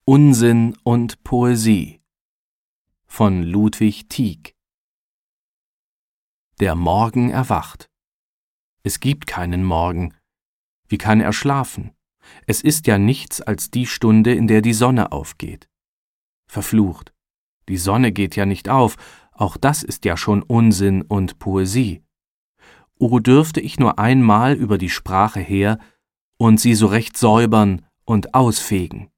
Unsinn und Poesie von Ludwig Tieck. Der Morgen erwacht. Es gibt keinen Morgen. Wie kann er schlafen? Es ist ja nichts als die Stunde, in der die Sonne aufgeht. Verflucht. Die Sonne geht ja nicht auf, auch das ist ja schon Unsinn und Poesie. O, dürfte ich nur einmal über die Sprache her und sie so recht säubern und ausfegen.